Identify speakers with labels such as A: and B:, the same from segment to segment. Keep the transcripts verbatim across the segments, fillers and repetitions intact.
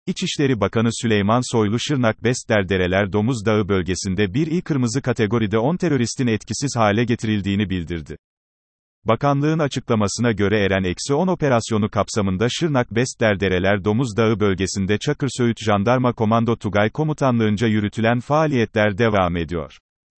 A: İçişleri Bakanı Süleyman Soylu Şırnak Bestderdereler Domuz Dağı bölgesinde bir il kırmızı kategoride on teröristin etkisiz hale getirildiğini bildirdi. Bakanlığın açıklamasına göre Eren on operasyonu kapsamında Şırnak Bestderdereler Domuz Dağı bölgesinde Çakırsöğüt Jandarma Komando Tugay Komutanlığınca yürütülen faaliyetler devam ediyor.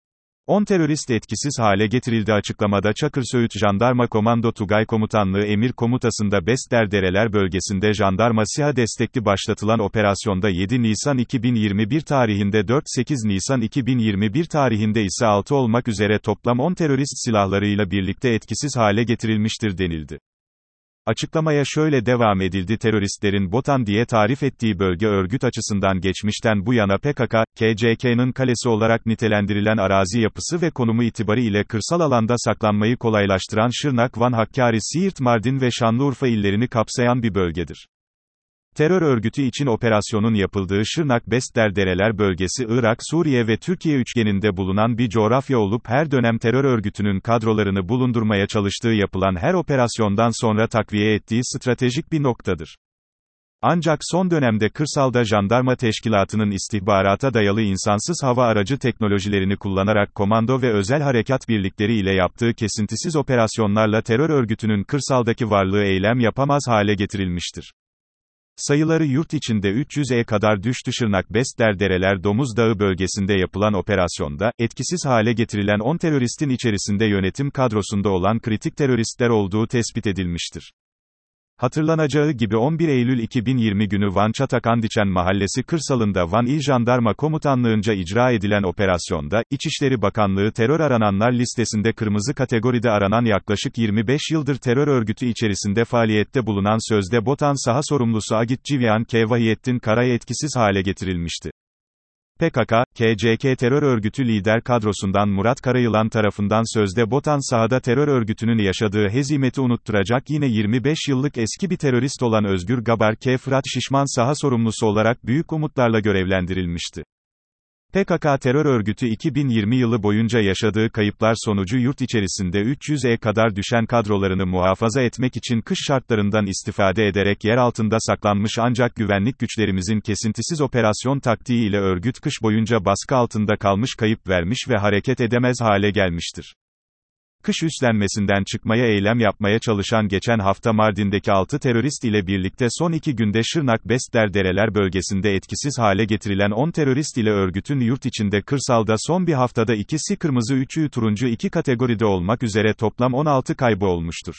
A: on terörist etkisiz hale getirildi. Açıklamada Çakırsöğüt Jandarma Komando Tugay Komutanlığı Emir Komutası'nda Bestderdereler bölgesinde jandarma SİHA destekli başlatılan operasyonda yedi Nisan iki bin yirmi bir tarihinde dört sekiz Nisan iki bin yirmi bir tarihinde ise altı olmak üzere toplam on terörist silahlarıyla birlikte etkisiz hale getirilmiştir denildi. Açıklamaya şöyle devam edildi: teröristlerin Botan diye tarif ettiği bölge örgüt açısından geçmişten bu yana P K K, K C K'nın kalesi olarak nitelendirilen arazi yapısı ve konumu itibariyle kırsal alanda saklanmayı kolaylaştıran Şırnak, Van, Hakkari, Siirt, Mardin ve Şanlıurfa illerini kapsayan bir bölgedir. Terör örgütü için operasyonun yapıldığı Şırnak Bestderdereler bölgesi Irak, Suriye ve Türkiye üçgeninde bulunan bir coğrafya olup her dönem terör örgütünün kadrolarını bulundurmaya çalıştığı yapılan her operasyondan sonra takviye ettiği stratejik bir noktadır. Ancak son dönemde kırsalda jandarma teşkilatının istihbarata dayalı insansız hava aracı teknolojilerini kullanarak komando ve özel harekat birlikleri ile yaptığı kesintisiz operasyonlarla terör örgütünün kırsaldaki varlığı eylem yapamaz hale getirilmiştir. Sayıları yurt içinde üç yüze kadar düştü. Şırnak Bestderdereler Domuz Dağı bölgesinde yapılan operasyonda, etkisiz hale getirilen on teröristin içerisinde yönetim kadrosunda olan kritik teröristler olduğu tespit edilmiştir. Hatırlanacağı gibi on bir Eylül iki bin yirmi günü Van Çatakandiçen Mahallesi kırsalında Van İl Jandarma Komutanlığınca icra edilen operasyonda, İçişleri Bakanlığı terör arananlar listesinde kırmızı kategoride aranan yaklaşık yirmi beş yıldır terör örgütü içerisinde faaliyette bulunan sözde Botan saha sorumlusu Agit Civyan K. Vahiyettin Karay etkisiz hale getirilmişti. P K K, K C K terör örgütü lider kadrosundan Murat Karayılan tarafından sözde Botan sahada terör örgütünün yaşadığı hezimeti unutturacak yine yirmi beş yıllık eski bir terörist olan Özgür Gabar K. Fırat Şişman saha sorumlusu olarak büyük umutlarla görevlendirilmişti. P K K terör örgütü iki bin yirmi yılı boyunca yaşadığı kayıplar sonucu yurt içerisinde üç yüze kadar düşen kadrolarını muhafaza etmek için kış şartlarından istifade ederek yer altında saklanmış ancak güvenlik güçlerimizin kesintisiz operasyon taktiği ile örgüt kış boyunca baskı altında kalmış, kayıp vermiş ve hareket edemez hale gelmiştir. Kış üslenmesinden çıkmaya eylem yapmaya çalışan geçen hafta Mardin'deki altı terörist ile birlikte son iki günde Şırnak Bestderdereler bölgesinde etkisiz hale getirilen on terörist ile örgütün yurt içinde kırsalda son bir haftada ikisi kırmızı üçü turuncu iki kategoride olmak üzere toplam on altı kaybı olmuştur.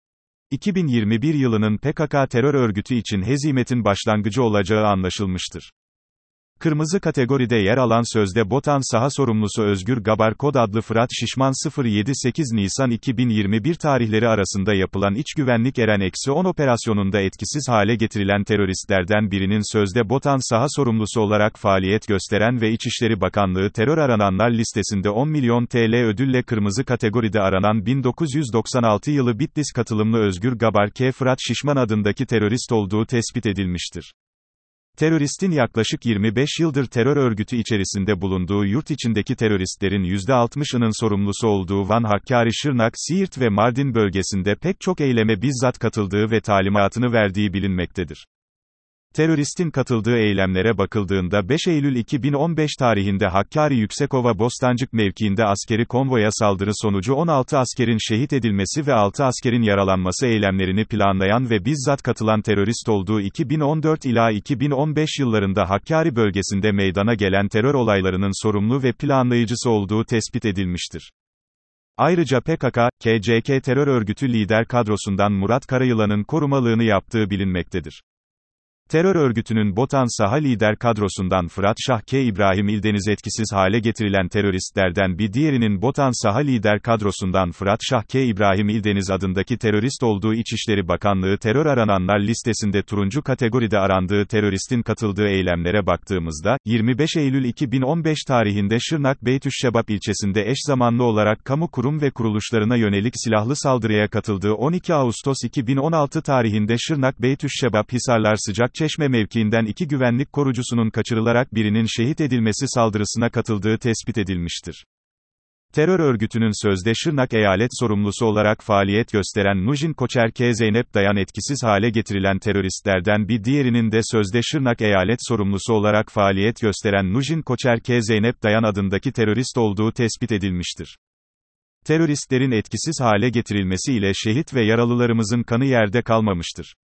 A: iki bin yirmi bir yılının P K K terör örgütü için hezimetin başlangıcı olacağı anlaşılmıştır. Kırmızı kategoride yer alan sözde Botan saha sorumlusu Özgür Gabar kod adlı Fırat Şişman sıfır yedi sekiz Nisan iki bin yirmi bir tarihleri arasında yapılan iç güvenlik Eren on operasyonunda etkisiz hale getirilen teröristlerden birinin sözde Botan saha sorumlusu olarak faaliyet gösteren ve İçişleri Bakanlığı terör arananlar listesinde on milyon T L ödülle kırmızı kategoride aranan bin dokuz yüz doksan altı yılı Bitlis katılımlı Özgür Gabar K. Fırat Şişman adındaki terörist olduğu tespit edilmiştir. Teröristin yaklaşık yirmi beş yıldır terör örgütü içerisinde bulunduğu yurt içindeki teröristlerin yüzde altmışının sorumlusu olduğu Van, Hakkari, Şırnak, Siirt ve Mardin bölgesinde pek çok eyleme bizzat katıldığı ve talimatını verdiği bilinmektedir. Teröristin katıldığı eylemlere bakıldığında beş Eylül iki bin on beş tarihinde Hakkari Yüksekova Bostancık mevkiinde askeri konvoya saldırı sonucu on altı askerin şehit edilmesi ve altı askerin yaralanması eylemlerini planlayan ve bizzat katılan terörist olduğu iki bin on dört ila iki bin on beş yıllarında Hakkari bölgesinde meydana gelen terör olaylarının sorumlu ve planlayıcısı olduğu tespit edilmiştir. Ayrıca P K K, K C K terör örgütü lider kadrosundan Murat Karayılan'ın korumalığını yaptığı bilinmektedir. Terör örgütünün Botan saha lider kadrosundan Fırat Şah K. İbrahim İldeniz etkisiz hale getirilen teröristlerden bir diğerinin Botan saha lider kadrosundan Fırat Şah K. İbrahim İldeniz adındaki terörist olduğu İçişleri Bakanlığı terör arananlar listesinde turuncu kategoride arandığı teröristin katıldığı eylemlere baktığımızda, yirmi beş Eylül iki bin on beş tarihinde Şırnak Beytüşşebap ilçesinde eş zamanlı olarak kamu kurum ve kuruluşlarına yönelik silahlı saldırıya katıldığı on iki Ağustos iki bin on altı tarihinde Şırnak Beytüşşebap Hisarlar Sıcak Çeşme mevkiinden iki güvenlik korucusunun kaçırılarak birinin şehit edilmesi saldırısına katıldığı tespit edilmiştir. Terör örgütünün sözde Şırnak Eyalet Sorumlusu olarak faaliyet gösteren Nujin Koçer K. Zeynep Dayan etkisiz hale getirilen teröristlerden bir diğerinin de sözde Şırnak Eyalet Sorumlusu olarak faaliyet gösteren Nujin Koçer K. Zeynep Dayan adındaki terörist olduğu tespit edilmiştir. Teröristlerin etkisiz hale getirilmesiyle şehit ve yaralılarımızın kanı yerde kalmamıştır.